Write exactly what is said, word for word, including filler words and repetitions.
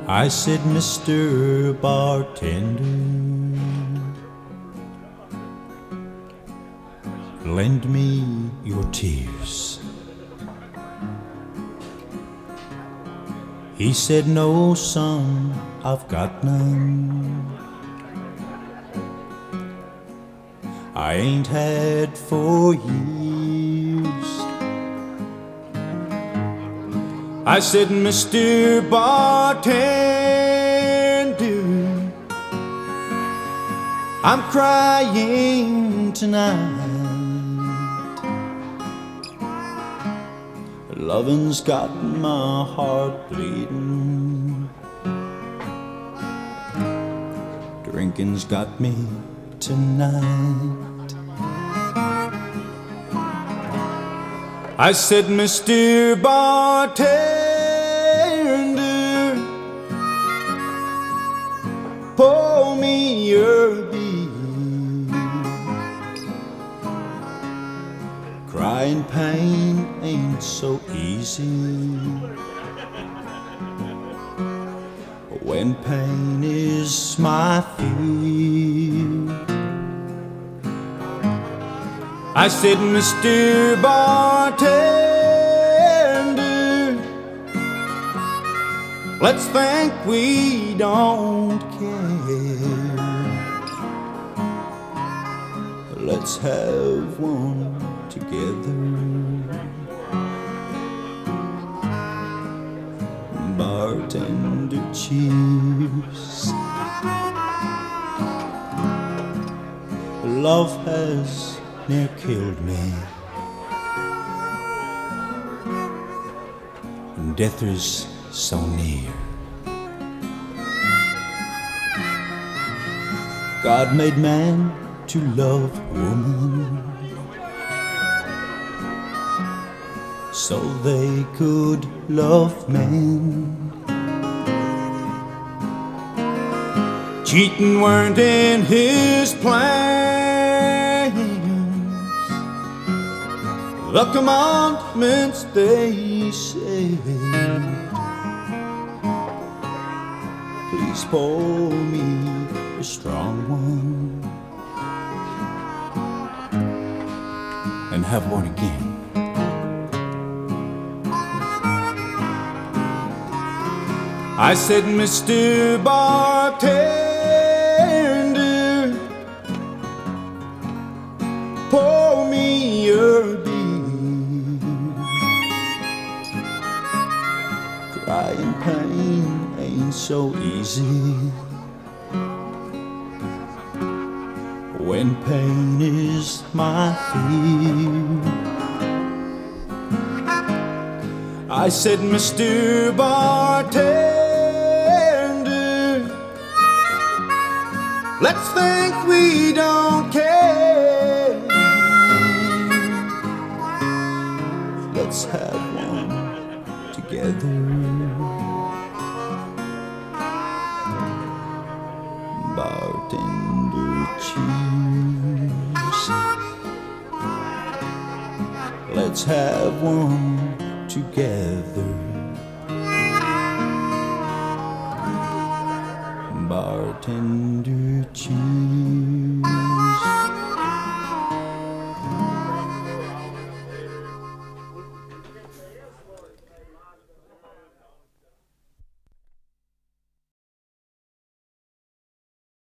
I said, Mister Bartender, lend me your tears. He said, no, son, I've got none. I ain't had for years. I said, Mister Bartender, I'm crying tonight. Loving's got my heart bleeding. Drinking's got me tonight. I said, Mister Bartender, pour me your beer. Crying pain ain't so easy when pain is my fear. I said, Mister Bartender, let's think we don't care. Let's have one together. Bartender, cheers. Love has near killed me, and death is so near. God made man to love woman, so they could love men. Cheating weren't in his plans. The commandments they say. Please pour me a strong one and have one again. I said, Mister Bartender, pour me your beer. Crying pain ain't so easy when pain is my fear. I said, Mister Bartender, let's think we don't care. Let's have one together. Bartender, cheers. Let's have one together. Bartender, cheers.